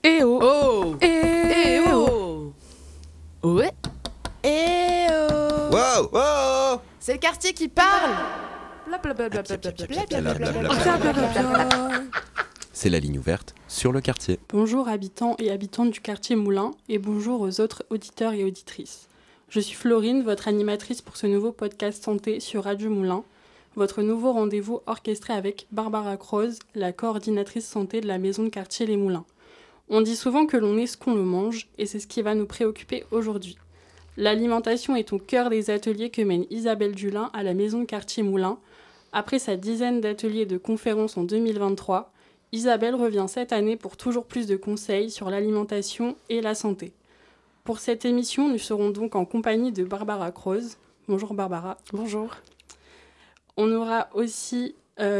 Eh oh Oh Eh oh Ouais Eh oh Wow, wow. C'est le quartier qui parle. C'est la ligne ouverte sur le quartier. Bonjour habitants et habitantes du quartier Moulin et bonjour aux autres auditeurs et auditrices. Je suis Florine, votre animatrice pour ce nouveau podcast santé sur Radio Moulin, votre nouveau rendez-vous orchestré avec Barbara Croze, la coordinatrice santé de la maison de quartier Les Moulins. On dit souvent que l'on est ce qu'on le mange et c'est ce qui va nous préoccuper aujourd'hui. L'alimentation est au cœur des ateliers que mène Isabelle Dulin à la maison de quartier Moulin. Après sa dizaine d'ateliers et de conférences en 2023, Isabelle revient cette année pour toujours plus de conseils sur l'alimentation et la santé. Pour cette émission, nous serons donc en compagnie de Barbara Croze. Bonjour Barbara. Bonjour. On aura aussi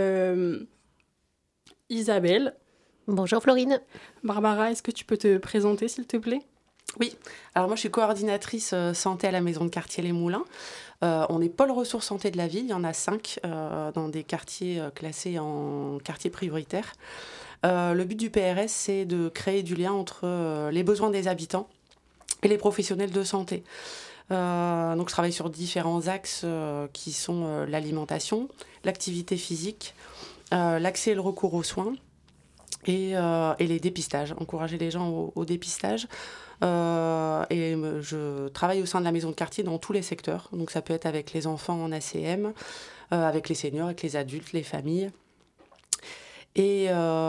Isabelle. Bonjour Florine. Barbara, est-ce que tu peux te présenter s'il te plaît ? Oui, alors moi je suis coordinatrice santé à la maison de quartier Les Moulins. On est pôle ressources santé de la ville, il y en a 5 dans des quartiers classés en quartiers prioritaires. Le but du PRS, c'est de créer du lien entre les besoins des habitants et les professionnels de santé. Donc je travaille sur différents axes qui sont l'alimentation, l'activité physique, l'accès et le recours aux soins et les dépistages, encourager les gens au dépistage. Et je travaille au sein de la maison de quartier dans tous les secteurs. Donc ça peut être avec les enfants en ACM, avec les seniors, avec les adultes, les familles. Et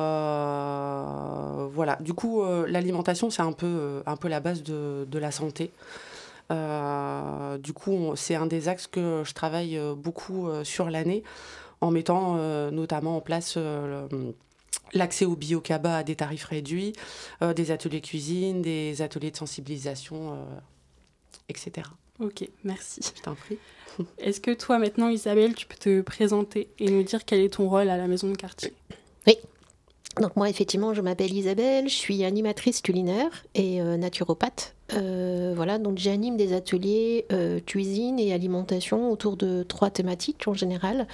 voilà. Du coup, l'alimentation, c'est un peu la base de la santé. Du coup, c'est un des axes que je travaille beaucoup sur l'année, en mettant notamment en place l'accès au bio-cabas à des tarifs réduits, des ateliers cuisine, des ateliers de sensibilisation, etc. Ok, merci. Je t'en prie. Est-ce que toi maintenant Isabelle, tu peux te présenter et nous dire quel est ton rôle à la maison de quartier ? Oui. Donc moi effectivement je m'appelle Isabelle, je suis animatrice culinaire et naturopathe. Voilà, donc j'anime des ateliers cuisine et alimentation autour de 3 thématiques en général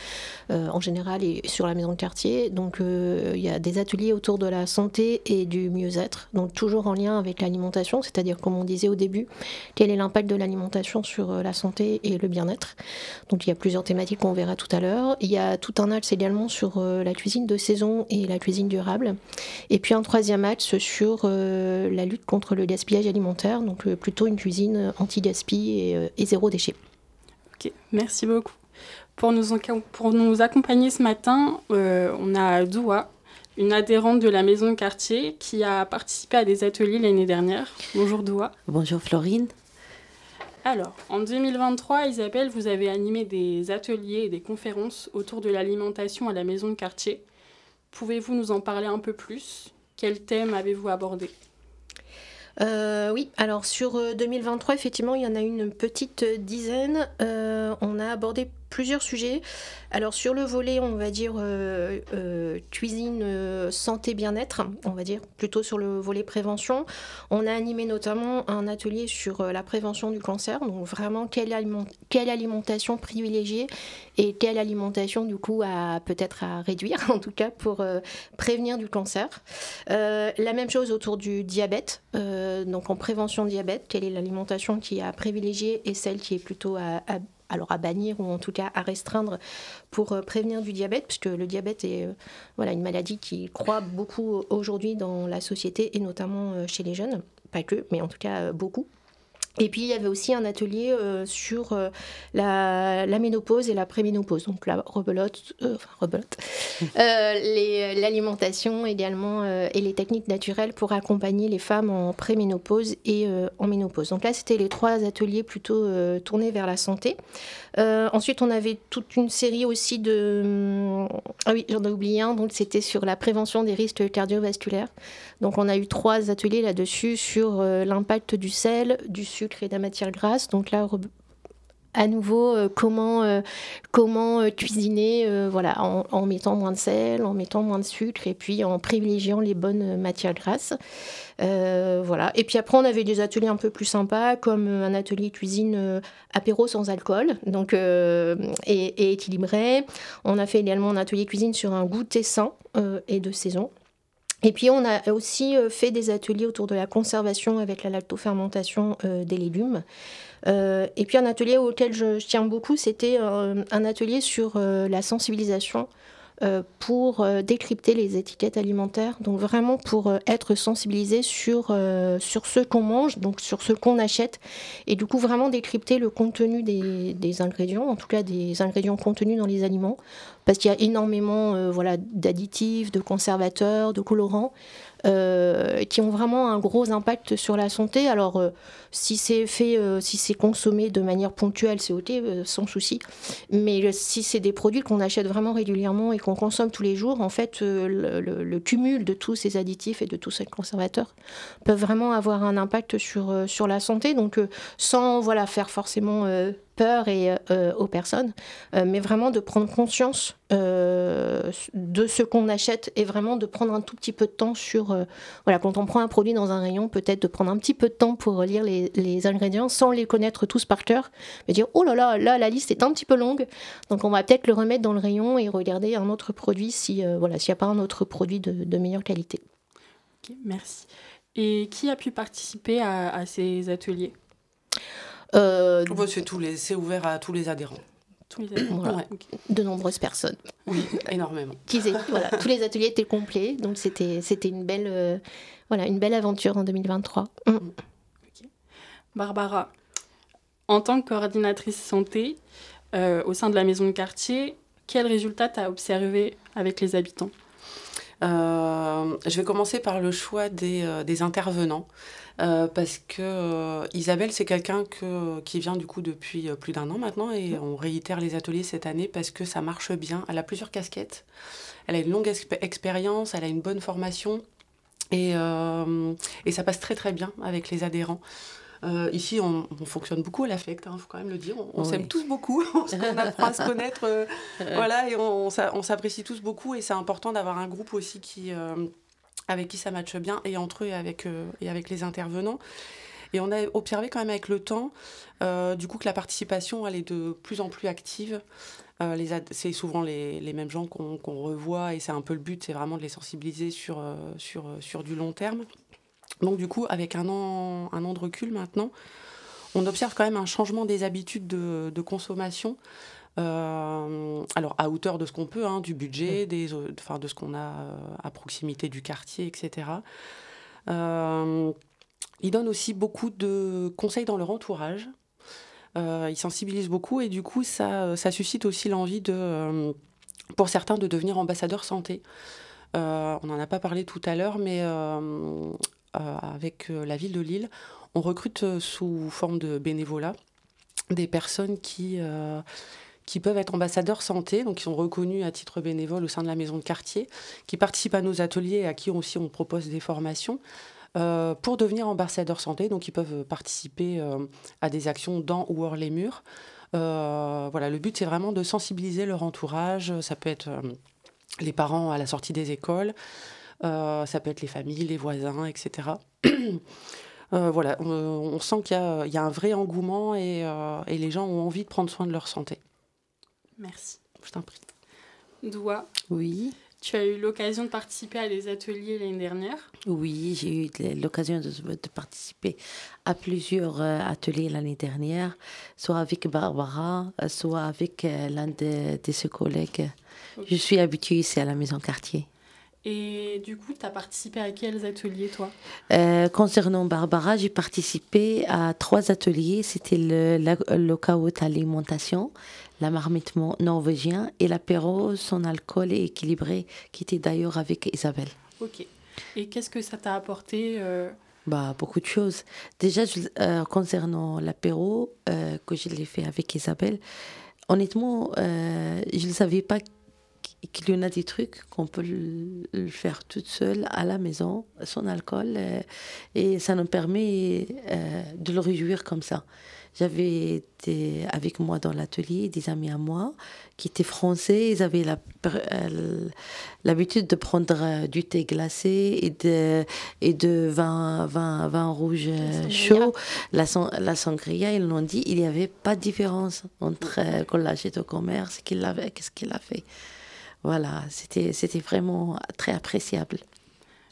et sur la maison de quartier. Donc il y a des ateliers autour de la santé et du mieux-être, donc toujours en lien avec l'alimentation, c'est-à-dire comme on disait au début, quel est l'impact de l'alimentation sur la santé et le bien-être. Donc il y a plusieurs thématiques qu'on verra tout à l'heure. Il y a tout un axe également sur la cuisine de saison et la cuisine durable. Et puis un troisième axe sur la lutte contre le gaspillage alimentaire, donc plutôt une cuisine anti-gaspi et zéro déchet. Ok, merci beaucoup. Pour nous accompagner ce matin, on a Doua, une adhérente de la maison de quartier qui a participé à des ateliers l'année dernière. Bonjour Doua. Bonjour Florine. Alors, en 2023, Isabelle, vous avez animé des ateliers et des conférences autour de l'alimentation à la maison de quartier. Pouvez-vous nous en parler un peu plus ? Quel thème avez-vous abordé ? Oui, alors sur 2023, effectivement, il y en a une petite dizaine. On a abordé plusieurs sujets. Alors sur le volet, on va dire cuisine, santé, bien-être, on va dire plutôt sur le volet prévention. On a animé notamment un atelier sur la prévention du cancer, donc vraiment quelle alimentation privilégier et quelle alimentation du coup peut-être à réduire, en tout cas pour prévenir du cancer. La même chose autour du diabète, donc en prévention diabète, quelle est l'alimentation qui est à privilégier et celle qui est plutôt à bannir ou en tout cas à restreindre pour prévenir du diabète, puisque le diabète est une maladie qui croît beaucoup aujourd'hui dans la société et notamment chez les jeunes, pas que, mais en tout cas beaucoup. Et puis il y avait aussi un atelier sur la ménopause et la préménopause, donc la rebelote, l'alimentation également et les techniques naturelles pour accompagner les femmes en préménopause et en ménopause. Donc là c'était les 3 ateliers plutôt tournés vers la santé. Ensuite on avait toute une série aussi ah oui, j'en ai oublié un, donc c'était sur la prévention des risques cardiovasculaires. Donc on a eu 3 ateliers là-dessus sur l'impact du sel, du sucre et de la matière grasse. Donc là, à nouveau, comment cuisiner en mettant moins de sel, en mettant moins de sucre et puis en privilégiant les bonnes matières grasses. Voilà. Et puis après, on avait des ateliers un peu plus sympas, comme un atelier cuisine apéro sans alcool, donc, et équilibré. On a fait également un atelier cuisine sur un goûter sain et de saison. Et puis on a aussi fait des ateliers autour de la conservation avec la lactofermentation des légumes. Et puis un atelier auquel je tiens beaucoup, c'était un atelier sur la sensibilisation pour décrypter les étiquettes alimentaires, donc vraiment pour être sensibilisé sur ce qu'on mange, donc sur ce qu'on achète, et du coup vraiment décrypter le contenu des ingrédients, en tout cas des ingrédients contenus dans les aliments, parce qu'il y a énormément d'additifs, de conservateurs, de colorants, qui ont vraiment un gros impact sur la santé. Alors si c'est consommé de manière ponctuelle, c'est ok, sans souci. Mais si c'est des produits qu'on achète vraiment régulièrement et qu'on consomme tous les jours, en fait, le cumul de tous ces additifs et de tous ces conservateurs peuvent vraiment avoir un impact sur la santé. Donc sans faire forcément peur aux personnes, mais vraiment de prendre conscience de ce qu'on achète et vraiment de prendre un tout petit peu de temps quand on prend un produit dans un rayon, peut-être de prendre un petit peu de temps pour lire les ingrédients sans les connaître tous par cœur, mais dire oh là là, la liste est un petit peu longue, donc on va peut-être le remettre dans le rayon et regarder un autre produit s'il n'y a pas un autre produit de meilleure qualité. Okay, merci. Et qui a pu participer à ces ateliers ? C'est ouvert à tous les adhérents. Tous les adhérents. Voilà. Ouais. Okay. De nombreuses personnes. Oui, énormément. Tous les ateliers étaient complets, donc c'était une belle aventure en 2023. Okay. Barbara, en tant que coordinatrice santé au sein de la maison de quartier, quels résultats tu as observé avec les habitants ? Je vais commencer par le choix des intervenants. Parce que Isabelle, c'est quelqu'un qui vient du coup depuis plus d'1 an maintenant et on réitère les ateliers cette année parce que ça marche bien. Elle a plusieurs casquettes, elle a une longue expérience, elle a une bonne formation et ça passe très très bien avec les adhérents. Ici, on fonctionne beaucoup à l'affect, faut quand même le dire. On s'aime tous beaucoup, on apprend à se connaître, et on s'apprécie tous beaucoup et c'est important d'avoir un groupe aussi avec qui ça matche bien, et entre eux et avec les intervenants. Et on a observé quand même avec le temps, du coup, que la participation, elle est de plus en plus active. C'est souvent les mêmes gens qu'on revoit, et c'est un peu le but, c'est vraiment de les sensibiliser sur du long terme. Donc du coup, avec un an de recul maintenant, on observe quand même un changement des habitudes de consommation. Alors à hauteur de ce qu'on peut, du budget, de ce qu'on a à proximité du quartier, etc. Ils donnent aussi beaucoup de conseils dans leur entourage. Ils sensibilisent beaucoup et du coup ça suscite aussi l'envie pour certains de devenir ambassadeurs santé. On n'en a pas parlé tout à l'heure, mais avec la ville de Lille, on recrute sous forme de bénévolat des personnes qui peuvent être ambassadeurs santé, donc qui sont reconnus à titre bénévole au sein de la maison de quartier, qui participent à nos ateliers et à qui aussi on propose des formations pour devenir ambassadeurs santé. Donc ils peuvent participer à des actions dans ou hors les murs. Le but c'est vraiment de sensibiliser leur entourage. Ça peut être les parents à la sortie des écoles, ça peut être les familles, les voisins, etc. On sent qu'il y a un vrai engouement et les gens ont envie de prendre soin de leur santé. Merci. Je t'en prie. Doua, Oui. Tu as eu l'occasion de participer à des ateliers l'année dernière ? Oui, j'ai eu l'occasion de participer à plusieurs ateliers l'année dernière, soit avec Barbara, soit avec l'un de ses collègues. Okay. Je suis habituée ici à la maison quartier. Et du coup, tu as participé à quels ateliers, toi ? Concernant Barbara, j'ai participé à 3 ateliers. C'était le caout alimentation, la marmite norvégien et l'apéro sans alcool et équilibré, qui était d'ailleurs avec Isabelle. Ok. Et qu'est-ce que ça t'a apporté Beaucoup de choses. Déjà, concernant l'apéro, que je l'ai fait avec Isabelle, honnêtement, je ne savais pas qu'il y en a des trucs qu'on peut le faire toute seule à la maison, sans alcool, et ça nous permet de le réjouir comme ça. J'avais avec moi dans l'atelier des amis à moi qui étaient français. Ils avaient l'habitude de prendre du thé glacé et de vin rouge chaud, la sangria. Ils l'ont dit, il n'y avait pas de différence entre qu'on l'achète au commerce et qu'est-ce qu'il a fait. Voilà, c'était vraiment très appréciable.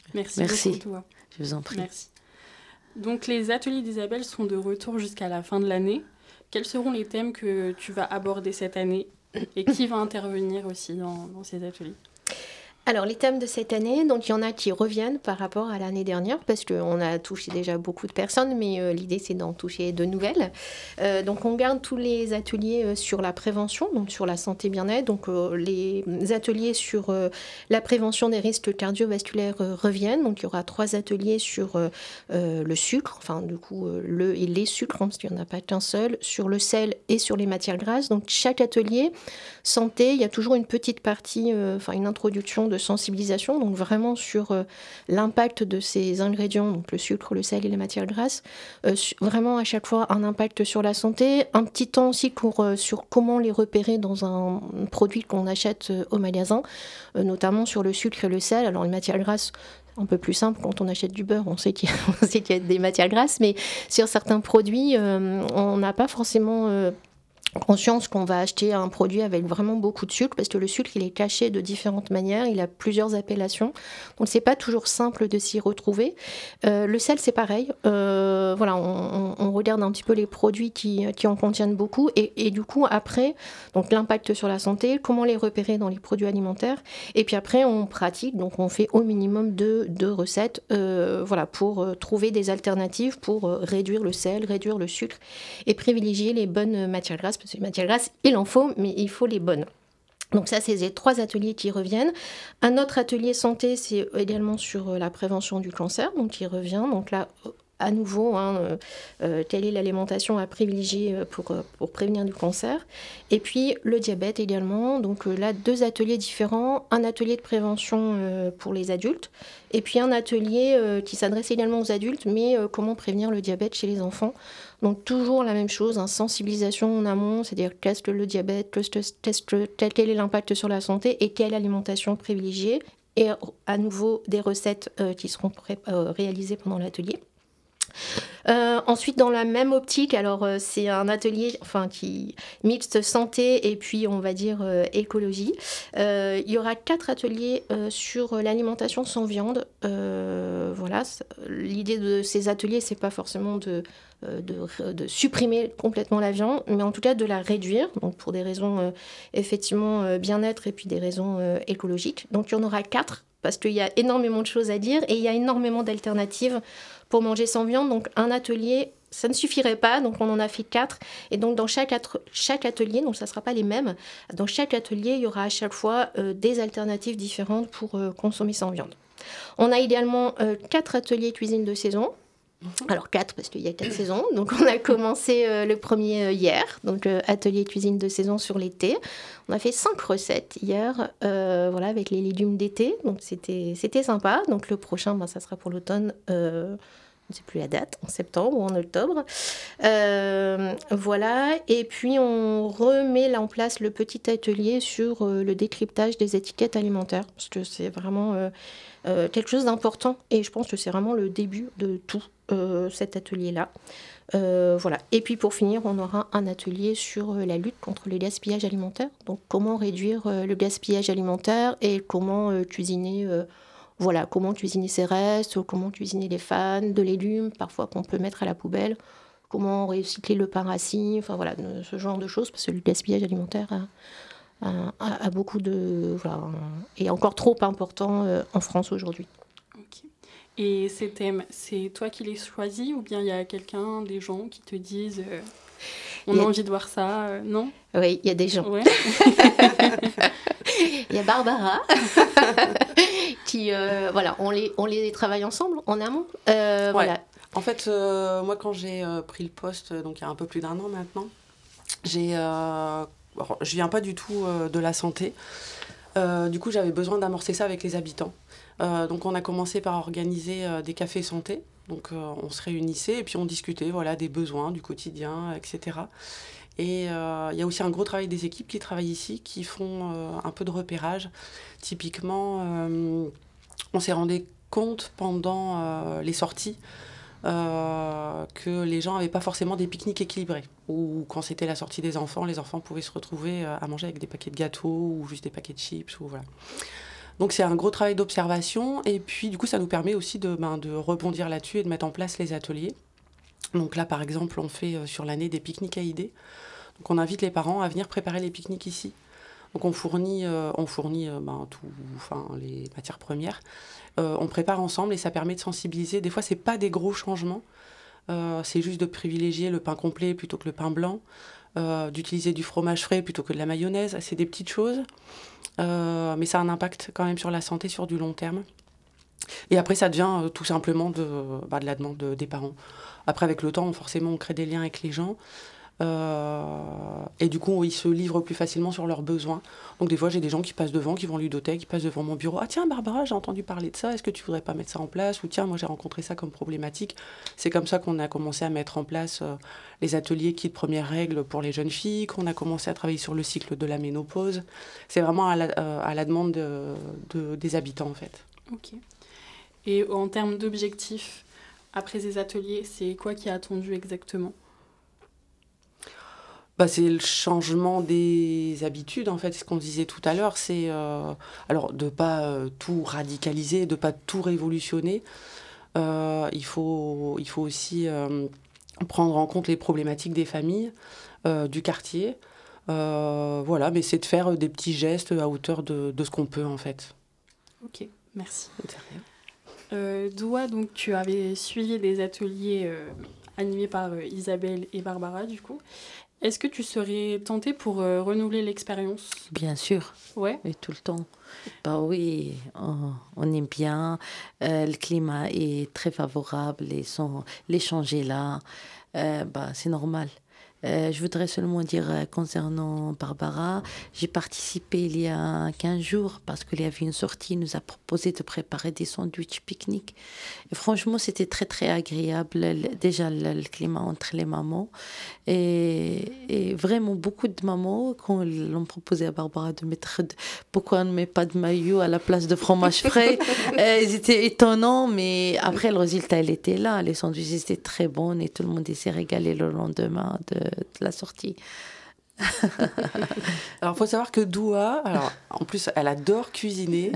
Merci Merci. beaucoup, toi. Je vous en prie. Merci. Donc, les ateliers d'Isabelle sont de retour jusqu'à la fin de l'année. Quels seront les thèmes que tu vas aborder cette année et qui va intervenir aussi dans ces ateliers? Alors, les thèmes de cette année, donc il y en a qui reviennent par rapport à l'année dernière, parce qu'on a touché déjà beaucoup de personnes, mais l'idée, c'est d'en toucher de nouvelles. Donc, on garde tous les ateliers sur la prévention, donc sur la santé bien-être. Donc, les ateliers sur la prévention des risques cardiovasculaires reviennent. Donc, il y aura 3 ateliers sur le sucre, enfin, du coup, le et les sucres, hein, parce qu'il n'y en a pas qu'un seul, sur le sel et sur les matières grasses. Donc, chaque atelier santé, il y a toujours une petite partie, une introduction de sensibilisation, donc vraiment sur l'impact de ces ingrédients, donc le sucre, le sel et les matières grasses, vraiment à chaque fois un impact sur la santé, un petit temps aussi sur comment les repérer dans un produit qu'on achète au magasin, notamment sur le sucre et le sel. Alors les matières grasses, un peu plus simple, quand on achète du beurre, on sait qu'il y a des matières grasses, mais sur certains produits, on n'a pas forcément conscience qu'on va acheter un produit avec vraiment beaucoup de sucre, parce que le sucre, il est caché de différentes manières, il a plusieurs appellations, donc c'est pas toujours simple de s'y retrouver. Le sel, c'est pareil. On regarde un petit peu les produits qui en contiennent beaucoup, et du coup, après, donc l'impact sur la santé, comment les repérer dans les produits alimentaires, et puis après, on pratique, donc on fait au minimum deux recettes, pour trouver des alternatives pour réduire le sel, réduire le sucre, et privilégier les bonnes matières grasses, parce que les matières grasses, il en faut, mais il faut les bonnes. Donc ça, c'est les 3 ateliers qui reviennent. Un autre atelier santé, c'est également sur la prévention du cancer, donc qui revient. Donc là, à nouveau, quelle est l'alimentation à privilégier pour prévenir du cancer. Et puis le diabète également. Donc là, 2 ateliers différents. Un atelier de prévention pour les adultes. Et puis un atelier qui s'adresse également aux adultes, mais comment prévenir le diabète chez les enfants. Donc toujours la même chose, sensibilisation en amont, c'est-à-dire qu'est-ce que le diabète, quel est l'impact sur la santé et quelle alimentation privilégier. Et à nouveau, des recettes qui seront réalisées pendant l'atelier. Ensuite, dans la même optique, alors c'est un atelier qui mixte santé et puis on va dire écologie. Il y aura 4 ateliers sur l'alimentation sans viande. L'idée de ces ateliers, c'est pas forcément de supprimer complètement la viande, mais en tout cas de la réduire, donc pour des raisons effectivement bien-être et puis des raisons écologiques. Donc il y en aura 4 parce qu'il y a énormément de choses à dire et il y a énormément d'alternatives pour manger sans viande. Donc un atelier, ça ne suffirait pas, donc on en a fait 4. Et donc dans chaque atelier, donc ça ne sera pas les mêmes, dans chaque atelier, il y aura à chaque fois des alternatives différentes pour consommer sans viande. On a également 4 ateliers cuisine de saison. Alors 4 parce qu'il y a 4 saisons, donc on a commencé le premier hier, donc atelier cuisine de saison sur l'été. On a fait 5 recettes hier, avec les légumes d'été, donc c'était sympa. Donc le prochain, ça sera pour l'automne, je ne sais plus la date, en septembre ou en octobre. Et puis on remet là en place le petit atelier sur le décryptage des étiquettes alimentaires, parce que c'est vraiment quelque chose d'important, et je pense que c'est vraiment le début de tout. Cet atelier-là. Et puis pour finir, on aura un atelier sur la lutte contre le gaspillage alimentaire. Donc comment réduire le gaspillage alimentaire et comment cuisiner ses restes, comment cuisiner les fans de légumes, parfois qu'on peut mettre à la poubelle, comment recycler le pain rassis, ce genre de choses, parce que le gaspillage alimentaire a beaucoup est encore trop important en France aujourd'hui. Ok. Et ces thèmes, c'est toi qui les choisis ou bien il y a des gens qui te disent on a envie de voir ça, non? Oui, il y a des gens. Ouais. Il y a Barbara qui, on les travaille ensemble en amont. En fait, moi quand j'ai pris le poste, donc il y a un peu plus d'1 an maintenant, je viens pas du tout de la santé. Du coup, j'avais besoin d'amorcer ça avec les habitants. Donc on a commencé par organiser des cafés santé. Donc on se réunissait et puis on discutait des besoins du quotidien, etc. Et il y a aussi un gros travail des équipes qui travaillent ici, qui font un peu de repérage. Typiquement, on s'est rendu compte pendant les sorties que les gens n'avaient pas forcément des pique-niques équilibrés. Ou quand c'était la sortie des enfants, les enfants pouvaient se retrouver à manger avec des paquets de gâteaux ou juste des paquets de chips. Donc c'est un gros travail d'observation et puis du coup ça nous permet aussi de rebondir là-dessus et de mettre en place les ateliers. Donc là par exemple on fait sur l'année des pique-niques à idées. Donc on invite les parents à venir préparer les pique-niques ici. Donc on fournit les matières premières. On prépare ensemble et ça permet de sensibiliser. Des fois c'est pas des gros changements. C'est juste de privilégier le pain complet plutôt que le pain blanc, d'utiliser du fromage frais plutôt que de la mayonnaise. C'est des petites choses, mais ça a un impact quand même sur la santé sur du long terme. Et après, ça devient tout simplement de la demande des parents. Après, avec le temps, forcément, on crée des liens avec les gens. Et du coup, ils se livrent plus facilement sur leurs besoins. Donc des fois, j'ai des gens qui passent devant, qui vont à ludothèque, qui passent devant mon bureau. « Ah tiens, Barbara, j'ai entendu parler de ça, est-ce que tu voudrais pas mettre ça en place ?» Ou « Tiens, moi j'ai rencontré ça comme problématique. » C'est comme ça qu'on a commencé à mettre en place les ateliers qui de premières règles pour les jeunes filles, qu'on a commencé à travailler sur le cycle de la ménopause. C'est vraiment à la demande des habitants, en fait. Ok. Et en termes d'objectifs, après ces ateliers, c'est quoi qui est attendu exactement ? C'est le changement des habitudes, en fait, ce qu'on disait tout à l'heure. C'est alors de ne pas tout radicaliser, de ne pas tout révolutionner. Il faut aussi prendre en compte les problématiques des familles, du quartier. Voilà, mais c'est de faire des petits gestes à hauteur de ce qu'on peut, en fait. Ok, merci. De rien. Doua, donc tu avais suivi des ateliers animés par Isabelle et Barbara, du coup. Est-ce que tu serais tentée pour renouveler l'expérience ? Bien sûr. Ouais. Et tout le temps. Oui, on aime bien. Le climat est très favorable. L'échange est là. C'est normal. Je voudrais seulement dire concernant Barbara, j'ai participé il y a 15 jours parce qu'il y avait une sortie, il nous a proposé de préparer des sandwichs pique-nique. Et franchement, c'était très très agréable. Déjà, le climat entre les mamans. Et vraiment, beaucoup de mamans, quand l'ont proposé à Barbara de mettre... Pourquoi on ne met pas de maillot à la place de fromage frais, ils étaient étonnants, mais après, le résultat, il était là. Les sandwichs étaient très bons et tout le monde s'est régalé le lendemain de la sortie. Alors, il faut savoir que Doua, en plus, elle adore cuisiner.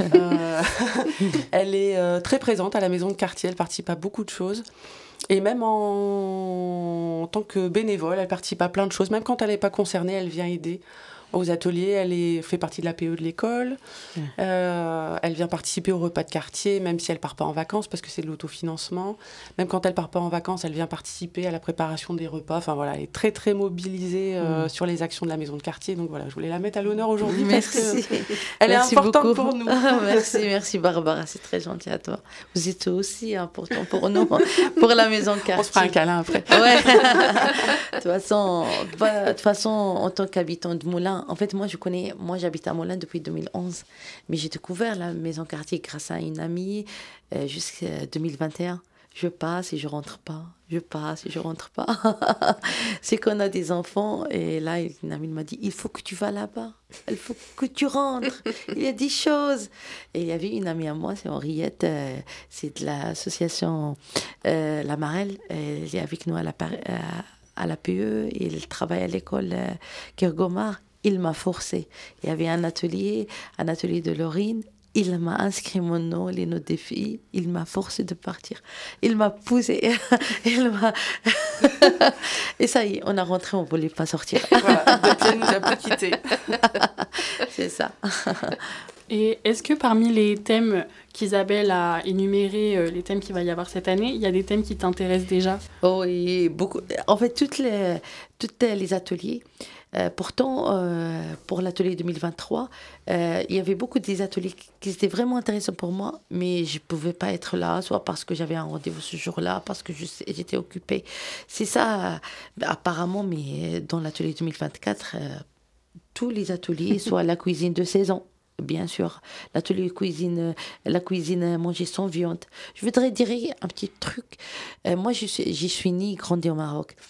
Elle est très présente à la maison de quartier. Elle participe à beaucoup de choses. Et même en tant que bénévole, elle participe à plein de choses. Même quand elle n'est pas concernée, elle vient aider aux ateliers. Elle fait partie de la PE de l'école. Elle vient participer au repas de quartier, même si elle ne part pas en vacances, parce que c'est de l'autofinancement. Même quand elle ne part pas en vacances, elle vient participer à la préparation des repas. Enfin, voilà, elle est très, très mobilisée sur les actions de la maison de quartier. Donc voilà, je voulais la mettre à l'honneur aujourd'hui. Merci. Elle est Merci importante beaucoup pour nous. Merci Barbara, c'est très gentil à toi. Vous êtes aussi important pour nous, pour la maison de quartier. On se fera un câlin après. Ouais. De toute façon, en tant qu'habitant de Moulins, en fait, moi j'habite à Moulins depuis 2011, mais j'ai découvert la maison quartier grâce à une amie jusqu'à 2021. Je passe et je rentre pas. Je passe et je rentre pas. C'est qu'on a des enfants et là, une amie m'a dit, il faut que tu vas là-bas. Il faut que tu rentres. Il y a des choses. Et il y avait une amie à moi, c'est Henriette, c'est de l'association La Marelle. Elle est avec nous à la PE et elle travaille à l'école Kergomar. Il m'a forcé. Il y avait un atelier de Laurine. Il m'a inscrit mon nom, les noms des filles. Il m'a forcé de partir. Il m'a poussé. Et ça y est, on a rentré, on ne voulait pas sortir. Voilà, depuis, elle nous a plus quittés. C'est ça. Et est-ce que parmi les thèmes qu'Isabelle a énumérés, les thèmes qu'il va y avoir cette année, il y a des thèmes qui t'intéressent déjà ? Oh, oui, beaucoup. En fait, tous les ateliers. Pourtant, pour l'atelier 2023, il y avait beaucoup des ateliers qui étaient vraiment intéressants pour moi, mais je ne pouvais pas être là, soit parce que j'avais un rendez-vous ce jour-là, parce que j'étais occupée. C'est ça, apparemment, mais dans l'atelier 2024, tous les ateliers, soit la cuisine de saison, bien sûr, l'atelier cuisine, la cuisine manger sans viande. Je voudrais dire un petit truc. Moi, j'y suis née, grandi au Maroc.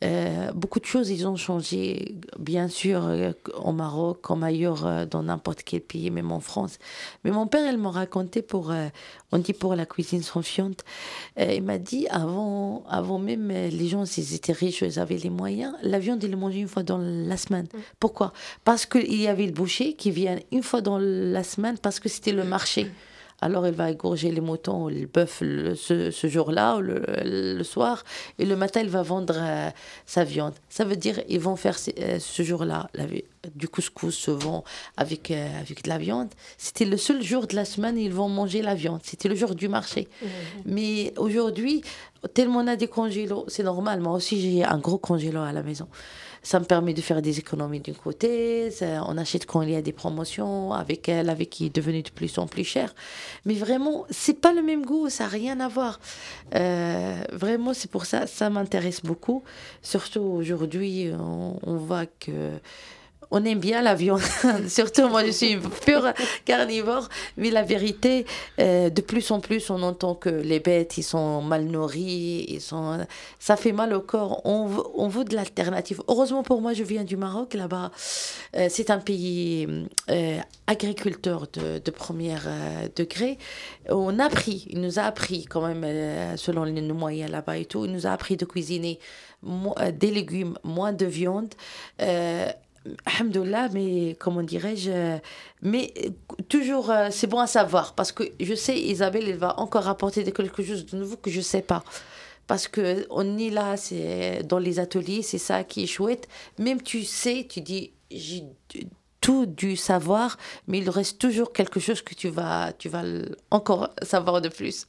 beaucoup de choses, ils ont changé, bien sûr, au Maroc, comme ailleurs, dans n'importe quel pays, même en France. Mais mon père, il m'a raconté on dit pour la cuisine sans fiente, il m'a dit, avant même, les gens, s'ils étaient riches, ils avaient les moyens, la viande, ils le mangeaient une fois dans la semaine. Pourquoi ? Parce qu'il y avait le boucher qui vient une fois dans la semaine, parce que c'était le marché. Alors, il va égorger les moutons ou le bœuf ce jour-là ou le soir. Et le matin, il va vendre sa viande. Ça veut dire qu'ils vont faire ce jour-là du couscous se vend avec de la viande. C'était le seul jour de la semaine où ils vont manger la viande. C'était le jour du marché. Mais aujourd'hui, tellement on a des congélos, c'est normal. Moi aussi, j'ai un gros congélo à la maison. Ça me permet de faire des économies d'un côté. On achète quand il y a des promotions avec qui est devenue de plus en plus cher. Mais vraiment, c'est pas le même goût, ça n'a rien à voir. Vraiment, c'est pour ça, ça m'intéresse beaucoup. Surtout aujourd'hui, on voit que on aime bien la viande. Surtout, moi, je suis pure carnivore. Mais la vérité, de plus en plus, on entend que les bêtes, ils sont mal nourris. Ça fait mal au corps. On veut de l'alternative. Heureusement pour moi, je viens du Maroc. Là-bas, c'est un pays agriculteur de premier degré. Il nous a appris quand même, selon nos moyens là-bas et tout, il nous a appris de cuisiner des légumes, moins de viande. Alhamdoulilah, mais comment dirais-je, mais toujours c'est bon à savoir parce que je sais Isabelle elle va encore apporter quelque chose de nouveau que je sais pas parce que on est là, c'est dans les ateliers, c'est ça qui est chouette. Même tu dis j'ai tout du savoir, mais il reste toujours quelque chose que tu vas encore savoir de plus.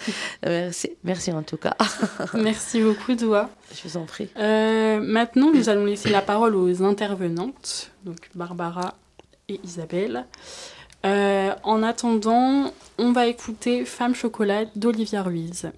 Merci en tout cas. Merci beaucoup, Doua. Je vous en prie. Maintenant, nous allons laisser la parole aux intervenantes, donc Barbara et Isabelle. En attendant, on va écouter Femme Chocolat d'Olivia Ruiz.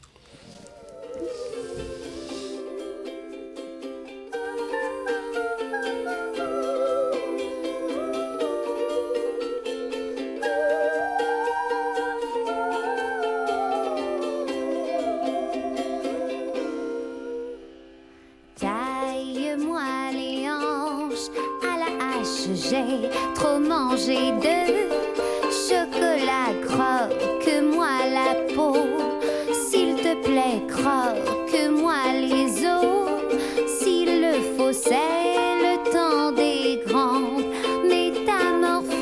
J'ai trop mangé de chocolat, croque-moi la peau. S'il te plaît, croque-moi les os. S'il le faut, c'est le temps des grandes métamorphoses.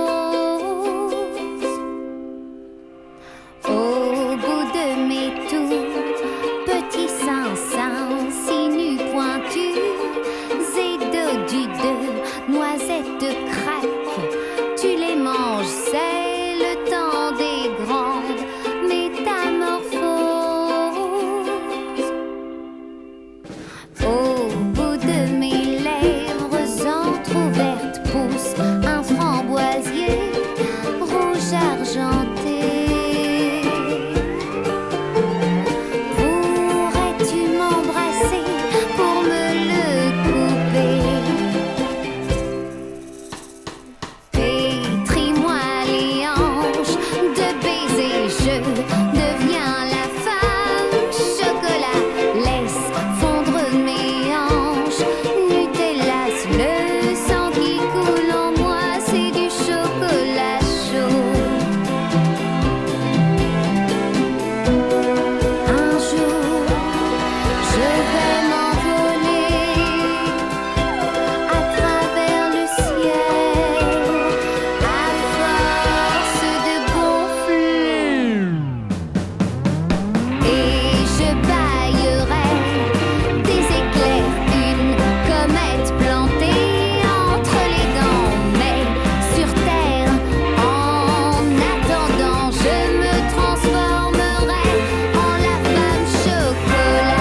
Au bout de mes tout petits seins si nus pointus et dodus de noisettes craques, tu les manges, c'est le temps des grandes métamorphoses. Au bout de mes lèvres entr'ouvertes pousse un framboisier rouge argenté. Pourrais-tu m'embrasser pour me le couper? Pétris-moi les hanches de baisers, je deviens la femme chocolat. Laisse fondre mes hanches, Nutella, le sang qui coule en moi, c'est du chocolat chaud. Un jour, je vais m'envoler à travers le ciel, à force de gonfler. Et je baillerai des éclairs, une comète plantée entre les dents. Mais sur terre, en attendant, je me transformerai en la femme chocolat.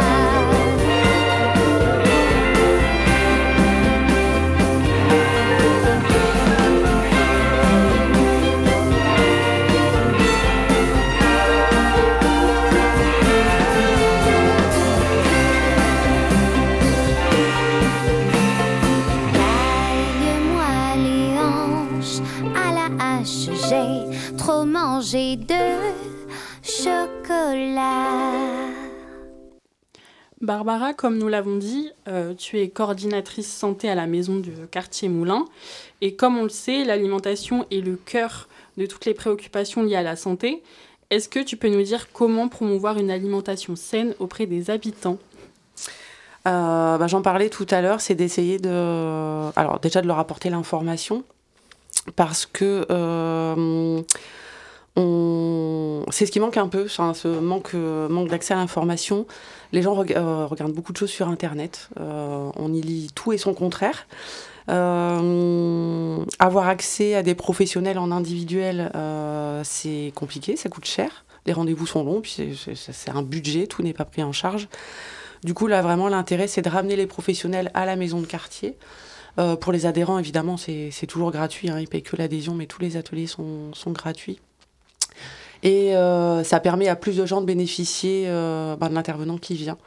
Taille-moi les hanches à la hache, j'ai trop mangé de chocolat. Barbara, comme nous l'avons dit, tu es coordinatrice santé à la maison du quartier Moulins. Et comme on le sait, l'alimentation est le cœur de toutes les préoccupations liées à la santé. Est-ce que tu peux nous dire comment promouvoir une alimentation saine auprès des habitants ? J'en parlais tout à l'heure, c'est d'essayer alors déjà de leur apporter l'information, parce que c'est ce qui manque un peu, ce manque d'accès à l'information. Les gens regardent beaucoup de choses sur Internet, on y lit tout et son contraire. Avoir accès à des professionnels en individuel, c'est compliqué, ça coûte cher. Les rendez-vous sont longs, puis c'est un budget, tout n'est pas pris en charge. Du coup, là, vraiment, l'intérêt, c'est de ramener les professionnels à la maison de quartier. Pour les adhérents, évidemment, c'est toujours gratuit. Ils ne payent que l'adhésion, mais tous les ateliers sont gratuits. Et ça permet à plus de gens de bénéficier de l'intervenant qui vient.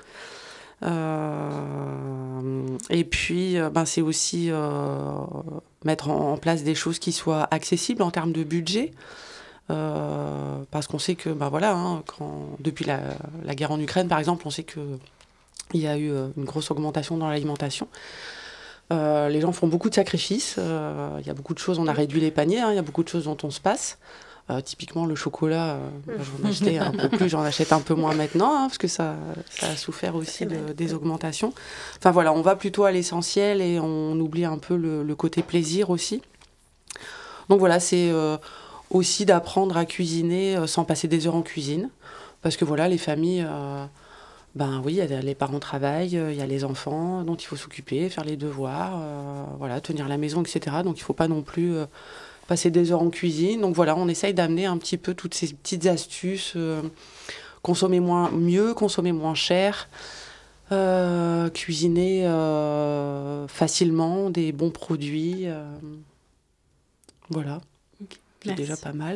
Et puis, c'est aussi mettre en place des choses qui soient accessibles en termes de budget. Parce qu'on sait que, depuis la guerre en Ukraine, par exemple, on sait qu'il y a eu une grosse augmentation dans l'alimentation. Les gens font beaucoup de sacrifices. Il y a beaucoup de choses, on a réduit les paniers, il y a beaucoup de choses dont on se passe. Typiquement, le chocolat, j'en achetais un peu plus, j'en achète un peu moins maintenant, parce que ça a souffert aussi des augmentations. Enfin voilà, on va plutôt à l'essentiel et on oublie un peu le côté plaisir aussi. Donc voilà, c'est aussi d'apprendre à cuisiner sans passer des heures en cuisine. Parce que voilà, les familles, les parents travaillent, il y a les enfants dont il faut s'occuper, faire les devoirs, tenir la maison, etc. Donc il ne faut pas non plus passer des heures en cuisine. Donc voilà, on essaye d'amener un petit peu toutes ces petites astuces, consommer mieux, consommer moins cher, cuisiner facilement des bons produits. Voilà, okay. C'est déjà pas mal.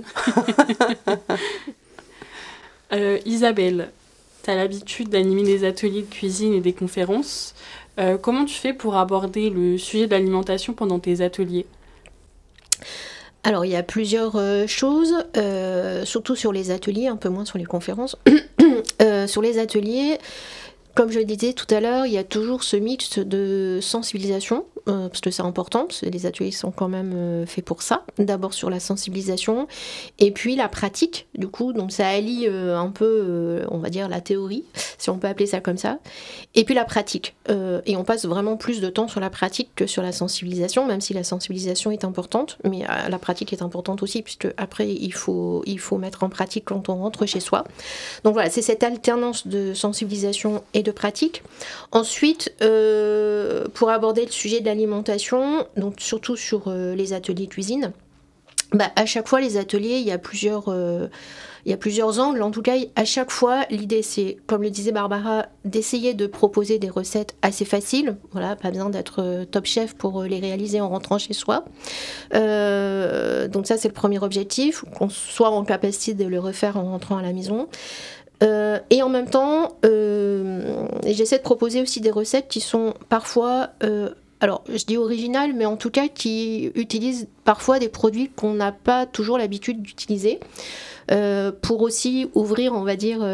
Isabelle, tu as l'habitude d'animer des ateliers de cuisine et des conférences. Comment tu fais pour aborder le sujet de l'alimentation pendant tes ateliers ? Alors, il y a plusieurs choses, surtout sur les ateliers, un peu moins sur les conférences. Sur les ateliers, comme je le disais tout à l'heure, il y a toujours ce mix de sensibilisation, parce que c'est important, parce que les ateliers sont quand même faits pour ça. D'abord sur la sensibilisation, et puis la pratique, du coup, donc ça allie un peu, on va dire, la théorie, si on peut appeler ça comme ça, et puis la pratique. Et on passe vraiment plus de temps sur la pratique que sur la sensibilisation, même si la sensibilisation est importante, mais la pratique est importante aussi, puisque après, il faut mettre en pratique quand on rentre chez soi. Donc voilà, c'est cette alternance de sensibilisation et de pratique. Ensuite, pour aborder le sujet de l'alimentation, donc surtout sur les ateliers cuisine, à chaque fois les ateliers, il y a plusieurs angles. En tout cas, à chaque fois, l'idée c'est, comme le disait Barbara, d'essayer de proposer des recettes assez faciles. Voilà, pas besoin d'être top chef pour les réaliser en rentrant chez soi. Donc ça, c'est le premier objectif, qu'on soit en capacité de le refaire en rentrant à la maison. Et en même temps, j'essaie de proposer aussi des recettes qui sont parfois, alors je dis originales, mais en tout cas qui utilisent parfois des produits qu'on n'a pas toujours l'habitude d'utiliser. Pour aussi ouvrir, on va dire,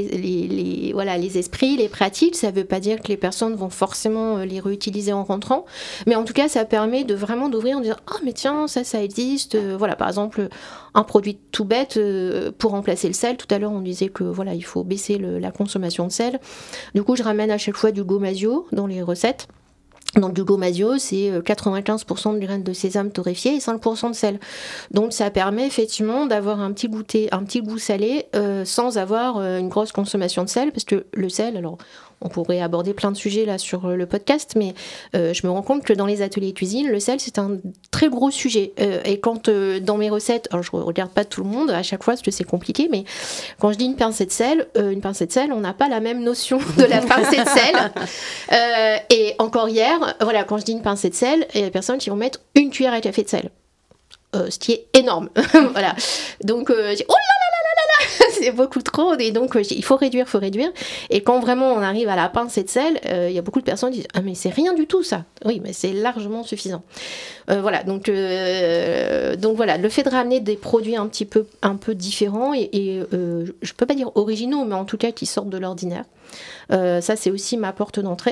les esprits, les pratiques. Ça ne veut pas dire que les personnes vont forcément les réutiliser en rentrant, mais en tout cas, ça permet de vraiment d'ouvrir en disant « Ah, mais tiens, ça existe ». Voilà, par exemple, un produit tout bête pour remplacer le sel. Tout à l'heure, on disait que voilà, il faut baisser la consommation de sel. Du coup, je ramène à chaque fois du gomasio dans les recettes. Donc du gomasio, c'est 95% de graines de sésame torréfiées et 5% de sel. Donc ça permet effectivement d'avoir un petit goût salé sans avoir une grosse consommation de sel, parce que le sel, alors on pourrait aborder plein de sujets là sur le podcast, mais je me rends compte que dans les ateliers cuisine, le sel c'est un très gros sujet. Et quand dans mes recettes, alors je regarde pas tout le monde à chaque fois parce que c'est compliqué, mais quand je dis une pincée de sel, on n'a pas la même notion de la pincée de sel. Et encore hier, voilà, quand je dis une pincée de sel, il y a des personnes qui vont mettre une cuillère à café de sel. Ce qui est énorme. Voilà. Donc, je dis, oh là là là là là là. c'est beaucoup trop, et donc il faut réduire. Et quand vraiment on arrive à la pincée de sel, il y a beaucoup de personnes qui disent ah mais c'est rien du tout ça. Oui, mais c'est largement suffisant. Voilà, donc voilà, le fait de ramener des produits un peu différents et je peux pas dire originaux, mais en tout cas qui sortent de l'ordinaire. Ça c'est aussi ma porte d'entrée.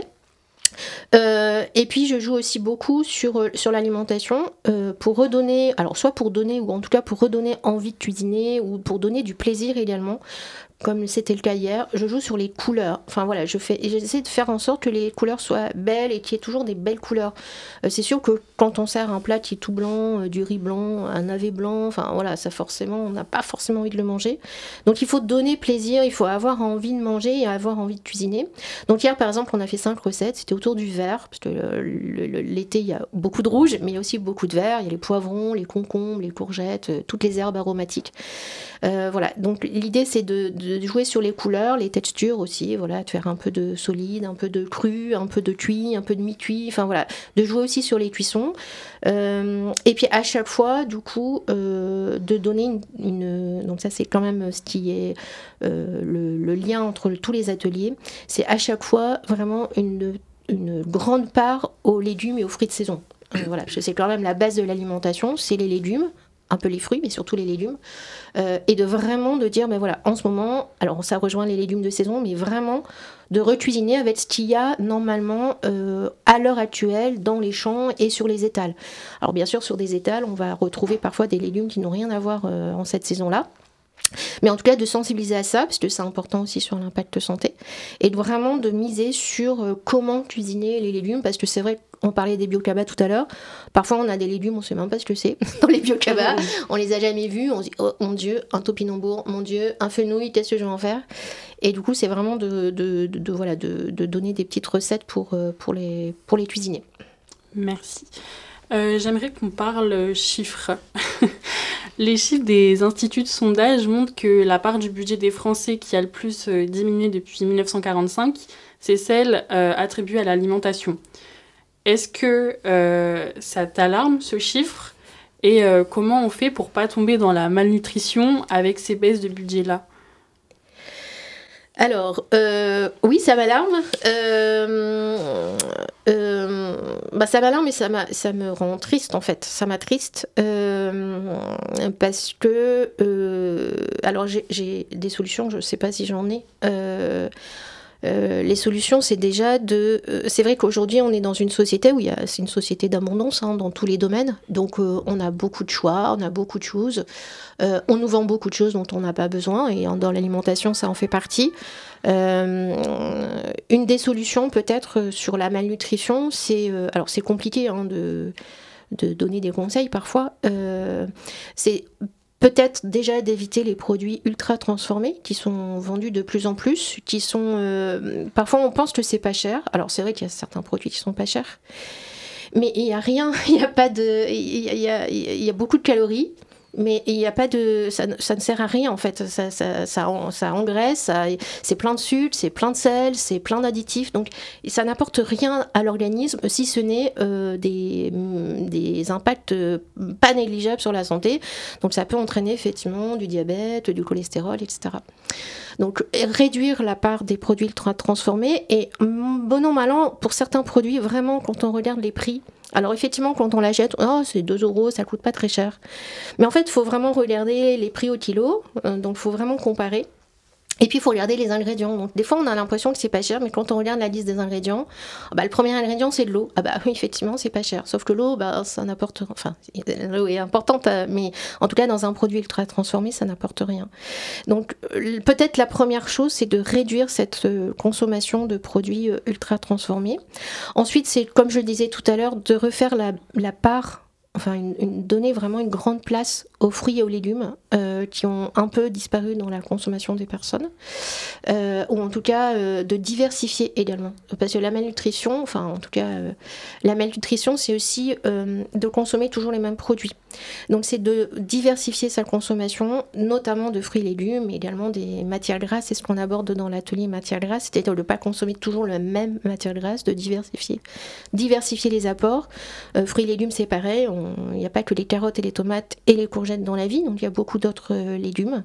Et puis je joue aussi beaucoup sur l'alimentation pour redonner, alors soit pour donner ou en tout cas pour redonner envie de cuisiner ou pour donner du plaisir également, comme c'était le cas hier. Je joue sur les couleurs, enfin voilà, j'essaie de faire en sorte que les couleurs soient belles et qu'il y ait toujours des belles couleurs. C'est sûr que quand on sert un plat qui est tout blanc, du riz blanc, un navet blanc, enfin voilà, ça forcément, on n'a pas forcément envie de le manger. Donc il faut donner plaisir, il faut avoir envie de manger et avoir envie de cuisiner. Donc hier par exemple on a fait 5 recettes, c'était autour du vert, parce que l'été il y a beaucoup de rouge, mais il y a aussi beaucoup de vert, il y a les poivrons, les concombres, les courgettes, toutes les herbes aromatiques. Voilà, donc l'idée c'est de jouer sur les couleurs, les textures aussi, voilà, de faire un peu de solide, un peu de cru, un peu de cuit, un peu de mi-cuit, enfin voilà, de jouer aussi sur les cuissons. Et puis à chaque fois, du coup, de donner donc ça c'est quand même ce qui est le lien entre tous les ateliers, c'est à chaque fois vraiment une grande part aux légumes et aux fruits de saison. Voilà, parce que c'est quand même la base de l'alimentation, c'est les légumes, un peu les fruits, mais surtout les légumes, et de vraiment de dire, ben voilà, en ce moment, alors ça rejoint les légumes de saison, mais vraiment de recuisiner avec ce qu'il y a normalement à l'heure actuelle dans les champs et sur les étals. Alors bien sûr, sur des étals, on va retrouver parfois des légumes qui n'ont rien à voir en cette saison-là. Mais en tout cas de sensibiliser à ça, parce que c'est important aussi sur l'impact santé, et de vraiment de miser sur comment cuisiner les légumes, parce que c'est vrai qu'on parlait des biocabas tout à l'heure, parfois on a des légumes, on sait même pas ce que c'est dans les biocabas, on les a jamais vus, on se dit oh mon dieu, un topinambour, mon dieu, un fenouil, qu'est-ce que je vais en faire? Et du coup c'est vraiment de donner des petites recettes pour les cuisiner. Merci. J'aimerais qu'on parle chiffres. Les chiffres des instituts de sondage montrent que la part du budget des Français qui a le plus diminué depuis 1945, c'est celle attribuée à l'alimentation. Est-ce que ça t'alarme, ce chiffre ? Et comment on fait pour pas tomber dans la malnutrition avec ces baisses de budget-là ? Alors, oui, ça m'alarme. Ça m'alarme et ça me rend triste, en fait. Ça m'attriste parce que... alors, j'ai des solutions, je ne sais pas si j'en ai. Les solutions, c'est déjà c'est vrai qu'aujourd'hui, on est dans une société où c'est une société d'abondance dans tous les domaines. Donc, on a beaucoup de choix, on a beaucoup de choses. On nous vend beaucoup de choses dont on n'a pas besoin. Et dans l'alimentation, ça en fait partie. Une des solutions, peut-être, sur la malnutrition, c'est... alors, c'est compliqué de donner des conseils, parfois. C'est... Peut-être déjà d'éviter les produits ultra transformés qui sont vendus de plus en plus, qui sont... parfois on pense que c'est pas cher. Alors c'est vrai qu'il y a certains produits qui sont pas chers, mais il n'y a rien, il n'y a pas de... Il y a beaucoup de calories, mais il n'y a pas de... Ça ne sert à rien en fait, ça engraisse, c'est plein de sucre, c'est plein de sel, c'est plein d'additifs, donc ça n'apporte rien à l'organisme si ce n'est des impacts pas négligeables sur la santé. Donc ça peut entraîner effectivement du diabète, du cholestérol, etc. Donc réduire la part des produits ultra transformés et bon an mal an pour certains produits, vraiment quand on regarde les prix. Alors effectivement, quand on l'achète, c'est 2 €, ça coûte pas très cher. Mais en fait, il faut vraiment regarder les prix au kilo, donc il faut vraiment comparer. Et puis il faut regarder les ingrédients. Donc des fois on a l'impression que c'est pas cher, mais quand on regarde la liste des ingrédients, le premier ingrédient c'est de l'eau. Oui, effectivement c'est pas cher. Sauf que l'eau, ça n'apporte, l'eau est importante, mais en tout cas dans un produit ultra transformé, ça n'apporte rien. Donc peut-être la première chose c'est de réduire cette consommation de produits ultra transformés. Ensuite c'est, comme je le disais tout à l'heure, de refaire la part. Donner vraiment une grande place aux fruits et aux légumes qui ont un peu disparu dans la consommation des personnes, ou en tout cas de diversifier également. Parce que la malnutrition, la malnutrition, c'est aussi de consommer toujours les mêmes produits. Donc c'est de diversifier sa consommation, notamment de fruits et légumes, mais également des matières grasses. C'est ce qu'on aborde dans l'atelier matières grasses, c'est-à-dire de ne pas consommer toujours la même matière grasse, de diversifier les apports. Fruits et légumes, c'est pareil. Il n'y a pas que les carottes et les tomates et les courgettes courgette dans la vie, donc il y a beaucoup d'autres légumes.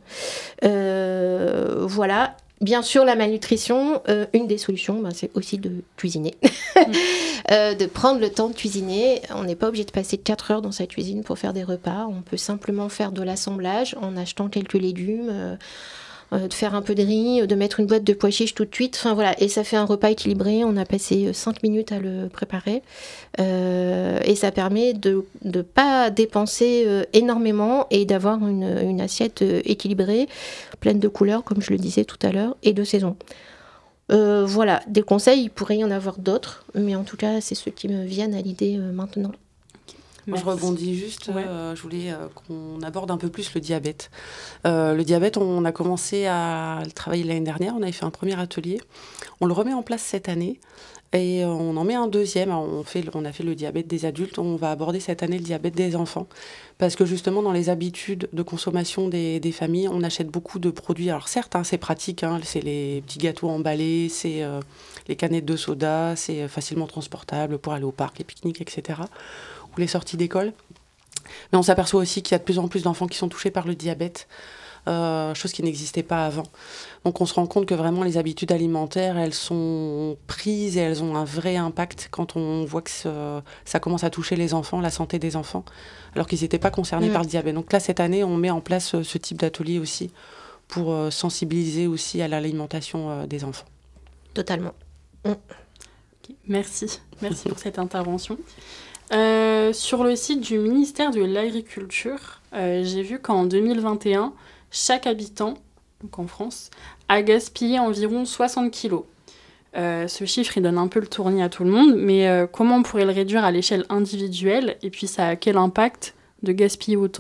Voilà. Bien sûr, la malnutrition, une des solutions, c'est aussi de cuisiner. De prendre le temps de cuisiner. On n'est pas obligé de passer 4 heures dans sa cuisine pour faire des repas. On peut simplement faire de l'assemblage en achetant quelques légumes, de faire un peu de riz, de mettre une boîte de pois chiches tout de suite. Enfin, voilà. Et ça fait un repas équilibré. On a passé 5 minutes à le préparer. Et ça permet de ne pas dépenser énormément et d'avoir une assiette équilibrée, pleine de couleurs, comme je le disais tout à l'heure, et de saison. Voilà, des conseils, il pourrait y en avoir d'autres, mais en tout cas, c'est ceux qui me viennent à l'idée maintenant. Moi, je rebondis juste, Ouais. je voulais qu'on aborde un peu plus le diabète. Le diabète, on a commencé à le travailler l'année dernière, on avait fait un premier atelier. On le remet en place cette année et on en met un deuxième. Alors, on a fait le diabète des adultes, on va aborder cette année le diabète des enfants. Parce que justement, dans les habitudes de consommation des familles, on achète beaucoup de produits. Alors certes, c'est pratique, c'est les petits gâteaux emballés, c'est les canettes de soda, c'est facilement transportable pour aller au parc, les pique-niques, etc. Ou les sorties d'école. Mais on s'aperçoit aussi qu'il y a de plus en plus d'enfants qui sont touchés par le diabète, chose qui n'existait pas avant. Donc on se rend compte que vraiment les habitudes alimentaires, elles sont prises et elles ont un vrai impact quand on voit que ça commence à toucher les enfants, la santé des enfants, alors qu'ils n'étaient pas concernés par le diabète. Donc là, cette année, on met en place ce type d'atelier aussi pour sensibiliser aussi à l'alimentation des enfants. Totalement. Ok, merci pour cette intervention. Sur le site du ministère de l'Agriculture, j'ai vu qu'en 2021, chaque habitant, donc en France, a gaspillé environ 60 kilos. Ce chiffre, il donne un peu le tournis à tout le monde, mais comment on pourrait le réduire à l'échelle individuelle, et puis ça a quel impact de gaspiller autant ?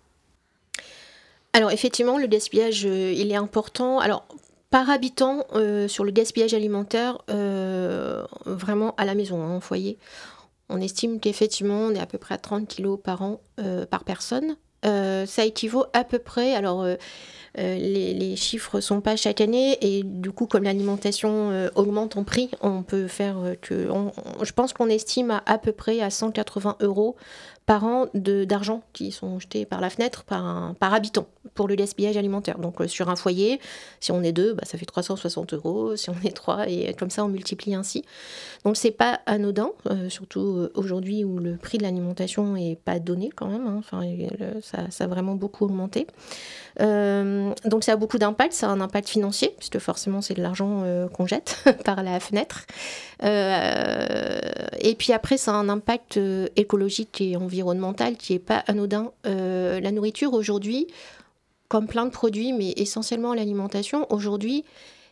Alors effectivement, le gaspillage, il est important. Alors par habitant, sur le gaspillage alimentaire, vraiment à la maison, au foyer, on estime qu'effectivement, on est à peu près à 30 kilos par an, par personne. Ça équivaut à peu près, alors les chiffres ne sont pas chaque année, et du coup, comme l'alimentation augmente en prix, on peut faire je pense qu'on estime à peu près à 180 € par an d'argent qui sont jetés par la fenêtre par habitant pour le gaspillage alimentaire. Donc sur un foyer, si on est 2, ça fait 360 €, si on est 3, et comme ça on multiplie ainsi. Donc c'est pas anodin, surtout aujourd'hui où le prix de l'alimentation n'est pas donné quand même, ça a vraiment beaucoup augmenté. Donc ça a beaucoup d'impact, ça a un impact financier, puisque forcément c'est de l'argent qu'on jette par la fenêtre. Et puis après, ça a un impact écologique et environnemental qui n'est pas anodin. La nourriture aujourd'hui, comme plein de produits, mais essentiellement l'alimentation, aujourd'hui,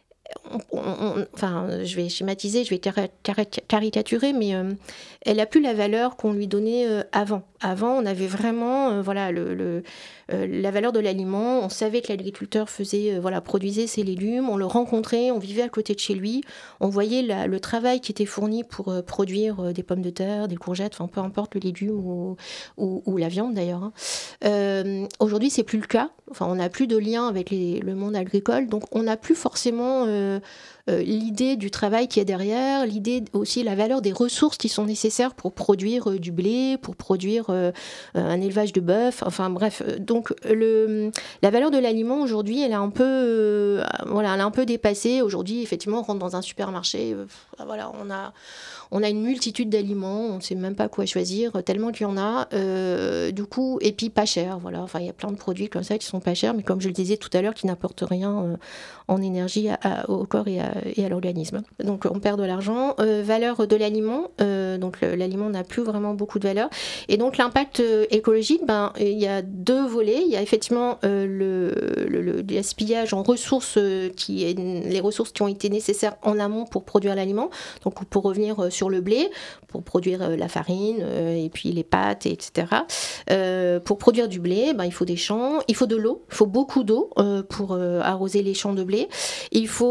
je vais schématiser, je vais caricaturer, mais elle n'a plus la valeur qu'on lui donnait avant. Avant, on avait vraiment la valeur de l'aliment. On savait que l'agriculteur produisait ses légumes, on le rencontrait, on vivait à côté de chez lui, on voyait le travail qui était fourni pour produire des pommes de terre, des courgettes, peu importe le légume ou la viande d'ailleurs. Aujourd'hui, c'est plus le cas. On n'a plus de lien avec le monde agricole, donc on n'a plus forcément l'idée du travail qui est derrière, l'idée aussi, la valeur des ressources qui sont nécessaires pour produire du blé, pour produire un élevage de bœuf, bref. Donc la valeur de l'aliment aujourd'hui, elle est un peu dépassée. Aujourd'hui, effectivement, on rentre dans un supermarché, on a une multitude d'aliments, on ne sait même pas quoi choisir, tellement qu'il y en a. Du coup, et puis pas cher, il y a plein de produits comme ça qui sont pas chers, mais comme je le disais tout à l'heure, qui n'apportent rien en énergie au corps et à l'organisme. Donc on perd de l'argent. Valeur de l'aliment, donc l'aliment n'a plus vraiment beaucoup de valeur. Et donc l'impact écologique, il y a 2 volets. Il y a effectivement le gaspillage en ressources, les ressources qui ont été nécessaires en amont pour produire l'aliment. Donc pour revenir sur le blé, pour produire la farine et puis les pâtes, etc. Pour produire du blé, il faut des champs, il faut de l'eau, il faut beaucoup d'eau pour arroser les champs de blé. Il faut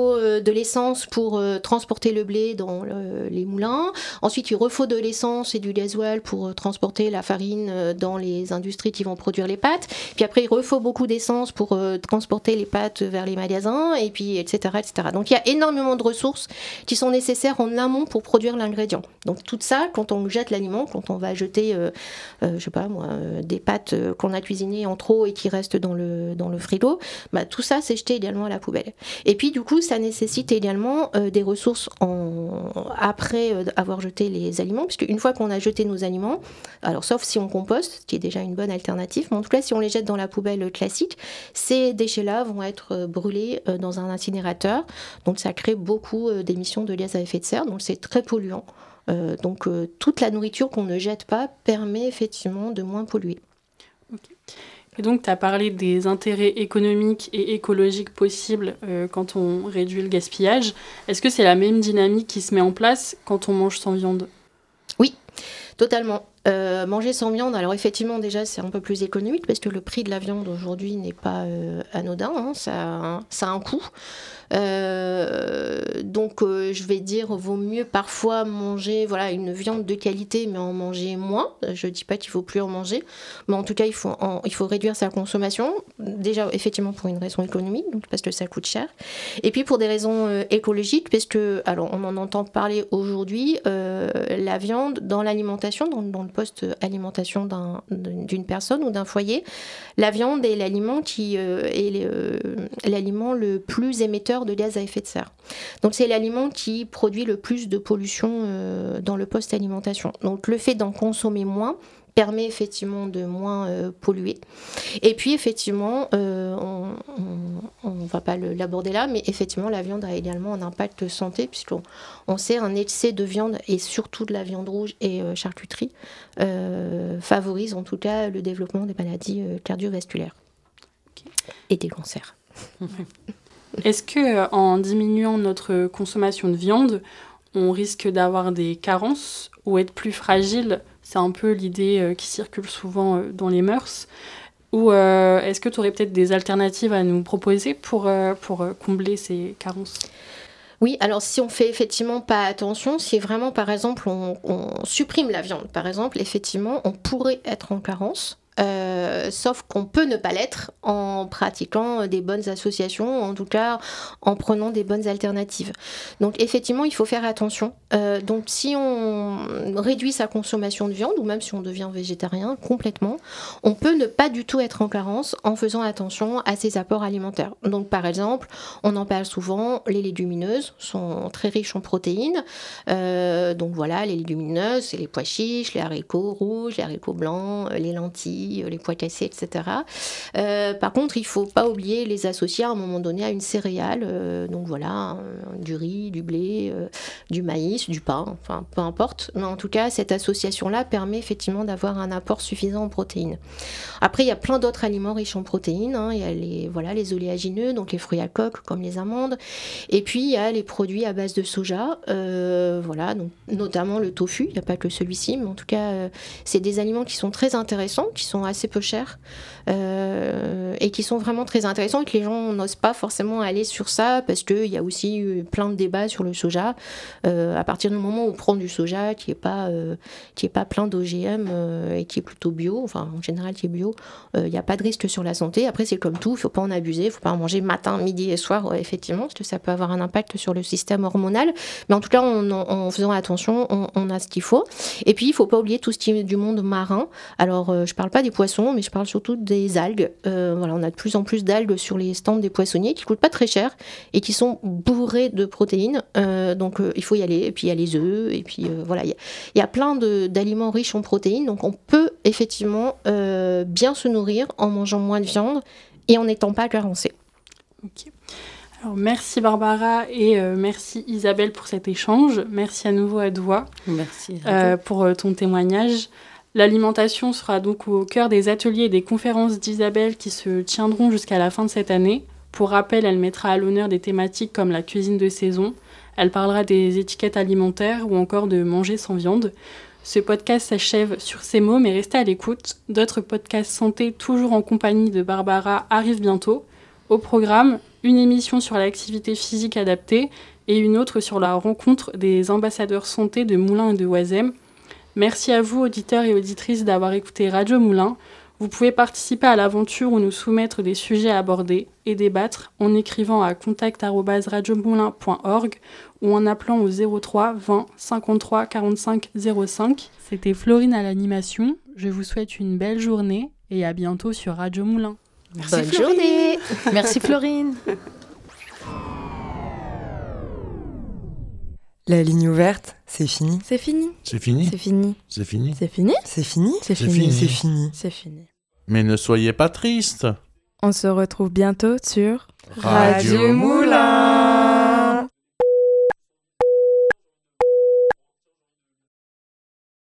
faut de l'essence pour transporter le blé dans les moulins. Ensuite, il refaut de l'essence et du gasoil pour transporter la farine dans les industries qui vont produire les pâtes. Puis après, il refaut beaucoup d'essence pour transporter les pâtes vers les magasins, et puis etc., etc. Donc il y a énormément de ressources qui sont nécessaires en amont pour produire l'ingrédient. Donc tout ça, quand on jette l'aliment, quand on va jeter, je sais pas moi, des pâtes qu'on a cuisinées en trop et qui restent dans le frigo, bah, tout ça c'est jeté également à la poubelle. Et puis du coup, ça nécessite également des ressources après avoir jeté les aliments, puisque une fois qu'on a jeté nos aliments, alors sauf si on composte, ce qui est déjà une bonne alternative, mais en tout cas si on les jette dans la poubelle classique, ces déchets-là vont être brûlés dans un incinérateur, donc ça crée beaucoup d'émissions de gaz à effet de serre, donc c'est très polluant. Donc toute la nourriture qu'on ne jette pas permet effectivement de moins polluer. Okay. Et donc tu as parlé des intérêts économiques et écologiques possibles quand on réduit le gaspillage. Est-ce que c'est la même dynamique qui se met en place quand on mange sans viande ? Oui, totalement. Manger sans viande, alors effectivement déjà c'est un peu plus économique parce que le prix de la viande aujourd'hui n'est pas anodin, hein, ça a un coût. Donc je vais dire, vaut mieux parfois manger une viande de qualité mais en manger moins. Je dis pas qu'il faut plus en manger, mais en tout cas il faut réduire sa consommation. Déjà effectivement pour une raison économique, donc parce que ça coûte cher, et puis pour des raisons écologiques, parce que alors on en entend parler aujourd'hui, la viande dans l'alimentation, dans le post-alimentation d'une personne ou d'un foyer, la viande est l'aliment qui est l'aliment le plus émetteur de gaz à effet de serre. Donc c'est l'aliment qui produit le plus de pollution dans le post-alimentation. Donc le fait d'en consommer moins permet effectivement de moins polluer. Et puis effectivement, on va pas l'aborder là, mais effectivement la viande a également un impact santé, puisqu'on sait un excès de viande, et surtout de la viande rouge et charcuterie, favorise en tout cas le développement des maladies cardiovasculaires et des cancers. Est-ce que en diminuant notre consommation de viande, on risque d'avoir des carences ou être plus fragile ? C'est un peu l'idée qui circule souvent dans les mœurs. Ou est-ce que tu aurais peut-être des alternatives à nous proposer pour combler ces carences ? Oui, alors si on fait effectivement pas attention, si vraiment par exemple on supprime la viande, par exemple, effectivement on pourrait être en carence. Sauf qu'on peut ne pas l'être en pratiquant des bonnes associations, en tout cas en prenant des bonnes alternatives. Donc effectivement, il faut faire attention. Donc si on réduit sa consommation de viande, ou même si on devient végétarien complètement, on peut ne pas du tout être en carence en faisant attention à ses apports alimentaires. Donc par exemple, on en parle souvent, les légumineuses sont très riches en protéines. Donc voilà, les légumineuses, c'est les pois chiches, les haricots rouges, les haricots blancs, les lentilles, les pois cassés, etc. Par contre, il ne faut pas oublier les associer à un moment donné à une céréale. Donc voilà, du riz, du blé, du maïs, du pain, enfin peu importe. Mais en tout cas, cette association-là permet effectivement d'avoir un apport suffisant en protéines. Après, il y a plein d'autres aliments riches en protéines. Hein. Il y a les oléagineux, donc les fruits à coque comme les amandes. Et puis, il y a les produits à base de soja. Voilà, donc, notamment le tofu. Il n'y a pas que celui-ci, mais en tout cas, c'est des aliments qui sont très intéressants, qui sont assez peu chers et qui sont vraiment très intéressants, et que les gens n'osent pas forcément aller sur ça parce qu'il y a aussi eu plein de débats sur le soja. À partir du moment où on prend du soja qui est pas plein d'OGM et qui est plutôt bio, enfin en général qui est bio, il n'y a pas de risque sur la santé. Après c'est comme tout, il ne faut pas en abuser, il ne faut pas en manger matin, midi et soir, effectivement, parce que ça peut avoir un impact sur le système hormonal, mais en tout cas en faisant attention, on a ce qu'il faut. Et puis il ne faut pas oublier tout ce qui est du monde marin. Alors je ne parle pas des poissons, mais je parle surtout des algues. Voilà, on a de plus en plus d'algues sur les stands des poissonniers qui ne coûtent pas très cher et qui sont bourrées de protéines. Donc il faut y aller. Et puis il y a les œufs. Et puis voilà, il y a plein d'aliments riches en protéines. Donc on peut effectivement bien se nourrir en mangeant moins de viande et en n'étant pas carencé. Ok. Alors, merci Barbara et merci Isabelle pour cet échange. Merci à nouveau à Doua. Merci pour ton témoignage. L'alimentation sera donc au cœur des ateliers et des conférences d'Isabelle qui se tiendront jusqu'à la fin de cette année. Pour rappel, elle mettra à l'honneur des thématiques comme la cuisine de saison. Elle parlera des étiquettes alimentaires ou encore de manger sans viande. Ce podcast s'achève sur ces mots, mais restez à l'écoute. D'autres podcasts santé, toujours en compagnie de Barbara, arrivent bientôt. Au programme, une émission sur l'activité physique adaptée et une autre sur la rencontre des ambassadeurs santé de Moulins et de Oisem. Merci à vous, auditeurs et auditrices, d'avoir écouté Radio Moulin. Vous pouvez participer à l'aventure ou nous soumettre des sujets à aborder et débattre en écrivant à contact@radiomoulin.org ou en appelant au 03 20 53 45 05. C'était Florine à l'animation. Je vous souhaite une belle journée et à bientôt sur Radio Moulin. Merci Bonne Florine. journée. Merci Florine. La ligne ouverte, c'est fini. C'est fini. C'est fini. C'est fini. C'est fini. C'est fini. C'est fini. C'est C'est fini. fini. C'est fini. C'est fini. Mais ne soyez pas triste. On se retrouve bientôt sur Radio Moulin.